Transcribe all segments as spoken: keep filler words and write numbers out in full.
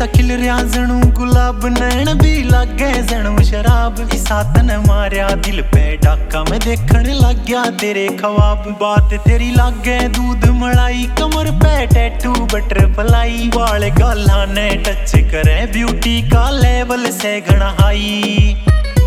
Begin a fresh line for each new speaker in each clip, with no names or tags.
इसा खिल रहा जणू गुलाब, नैन भी लागे जणू शराब। इसा तन मारिया दिल पे डाका, मैं देखण लग गया तेरे ख्वाब। बात तेरी लागे दूध मलाई, कमर पे टैटू बटरफ्लाई। वाले गाला ने टच करे ब्यूटी का लेवल से घना हाई।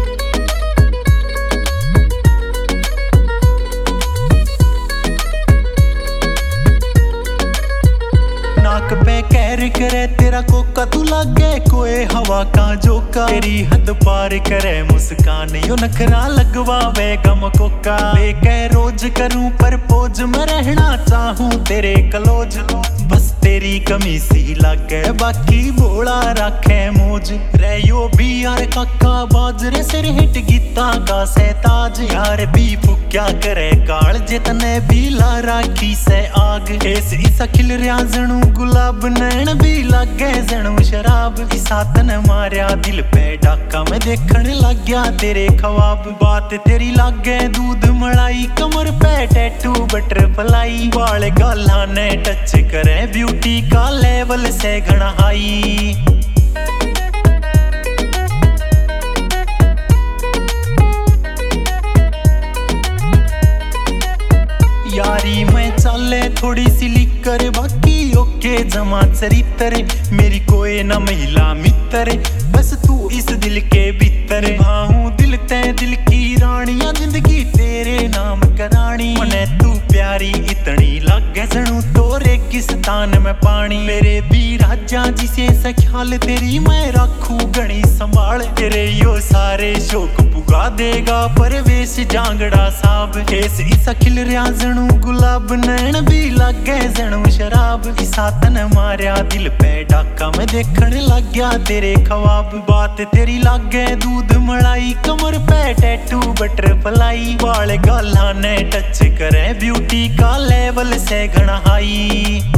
नाक पे कैर करे तेरा कोका, तू लागे कोई हवा का झोंका। तेरी हद पार करे मुस्कान, यो नखरा लगवावे गम कोका। लेके रोज करूं परपोज, मैं रहना चाहूं तेरे क्लोज। बस तेरी कमी सी लागे बाकी बोला रखे मौज। रहो भी यार काका बाजरे सिर हिट गीता का सहताज। यार भी फुक्या करे काल, जितने भी ला राखी से आग। केस इसा खिल रहा जणू गुलाब, नैन भी लागे जणू शराब। इसा तन मारिया दिल पे डाका, मैं देखण लग गया तेरे ख्वाब। बात तेरी लागे दूध मलाई, कमर पे टैटू बटरफ्लाई। वाले गाला ने टच करे ब्यूटी का लेवल से घना हाई। यारी मैं चाले थोड़ी सी लिकर, बाकी ओके जमा चरित्र। मेरी कोई न महिला मित्र, बस तू इस दिल के भीतर। हाँ हूँ दिल ते दिल की रानिया, जिंदगी तेरे नाम करानी। मने तू प्यारी इतनी लागे जणू तोरे किस्तान में पानी। मेरे भी राजा जिसे सख्याल, तेरी मैं रखूं घनी संभाल। तेरे यो सारे शौक पुगा देगा परवेश जांगड़ा साहब। केस इसा खिल रहा जणू गुलाब, नैन भी लागे जणू शराब। इसा तन मारिया दिल पे डाका, मैं देखण लग गया तेरे ख्वाब। बात तेरी लागे दूध मलाई, कमर पे टैटू बटरफ्लाई। वाले गाला ने टच करे ब्यूटी का लेवल से घना हाई।